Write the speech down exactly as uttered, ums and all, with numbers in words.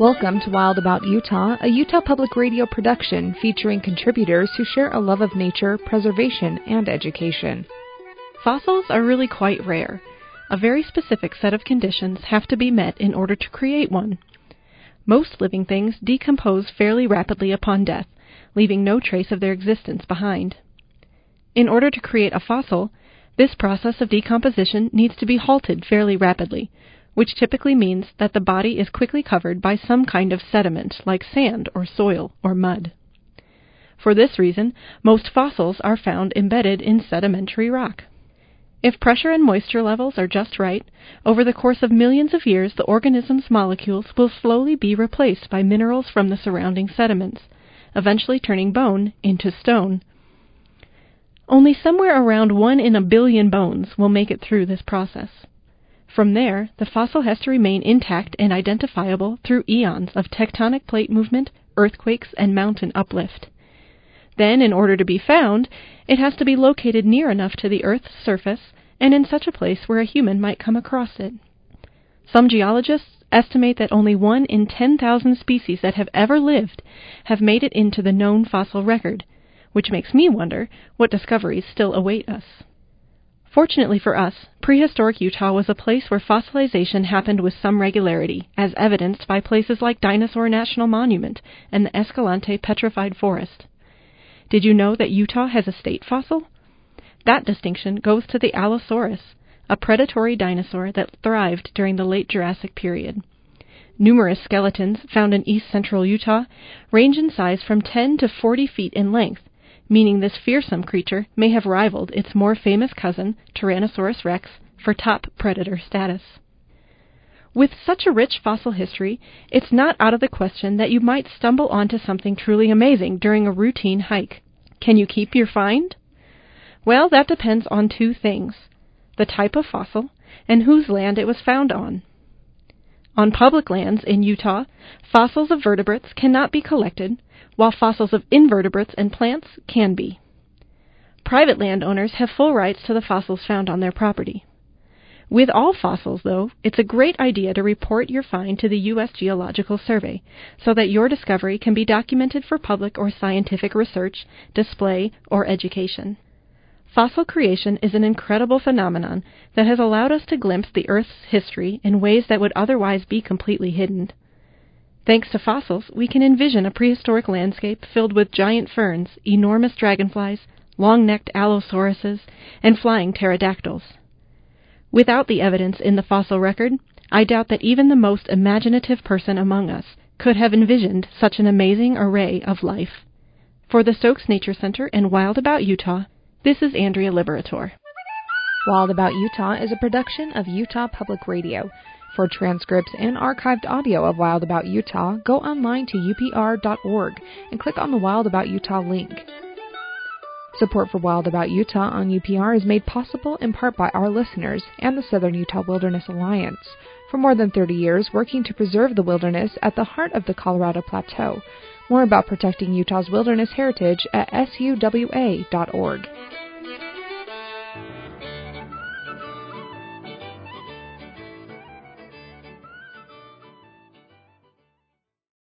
Welcome to Wild About Utah, a Utah Public Radio production featuring contributors who share a love of nature, preservation, and education. Fossils are really quite rare. A very specific set of conditions have to be met in order to create one. Most living things decompose fairly rapidly upon death, leaving no trace of their existence behind. In order to create a fossil, this process of decomposition needs to be halted fairly rapidly, which typically means that the body is quickly covered by some kind of sediment like sand or soil or mud. For this reason, most fossils are found embedded in sedimentary rock. If pressure and moisture levels are just right, over the course of millions of years the organism's molecules will slowly be replaced by minerals from the surrounding sediments, eventually turning bone into stone. Only somewhere around one in a billion bones will make it through this process. From there, the fossil has to remain intact and identifiable through eons of tectonic plate movement, earthquakes, and mountain uplift. Then, in order to be found, it has to be located near enough to the Earth's surface and in such a place where a human might come across it. Some geologists estimate that only one in ten thousand species that have ever lived have made it into the known fossil record, which makes me wonder what discoveries still await us. Fortunately for us, prehistoric Utah was a place where fossilization happened with some regularity, as evidenced by places like Dinosaur National Monument and the Escalante Petrified Forest. Did you know that Utah has a state fossil? That distinction goes to the Allosaurus, a predatory dinosaur that thrived during the late Jurassic period. Numerous skeletons found in east-central Utah range in size from ten to forty feet in length, meaning this fearsome creature may have rivaled its more famous cousin, Tyrannosaurus rex, for top predator status. With such a rich fossil history, it's not out of the question that you might stumble onto something truly amazing during a routine hike. Can you keep your find? Well, that depends on two things: the type of fossil and whose land it was found on. On public lands in Utah, fossils of vertebrates cannot be collected, while fossils of invertebrates and plants can be. Private landowners have full rights to the fossils found on their property. With all fossils, though, it's a great idea to report your find to the U S Geological Survey so that your discovery can be documented for public or scientific research, display, or education. Fossil creation is an incredible phenomenon that has allowed us to glimpse the Earth's history in ways that would otherwise be completely hidden. Thanks to fossils, we can envision a prehistoric landscape filled with giant ferns, enormous dragonflies, long-necked allosauruses, and flying pterodactyls. Without the evidence in the fossil record, I doubt that even the most imaginative person among us could have envisioned such an amazing array of life. For the Stokes Nature Center and Wild About Utah, this is Andrea Liberator. Wild About Utah is a production of Utah Public Radio. For transcripts and archived audio of Wild About Utah, go online to U P R dot org and click on the Wild About Utah link. Support for Wild About Utah on U P R is made possible in part by our listeners and the Southern Utah Wilderness Alliance, for more than thirty years working to preserve the wilderness at the heart of the Colorado Plateau. More about protecting Utah's wilderness heritage at S U W A dot org.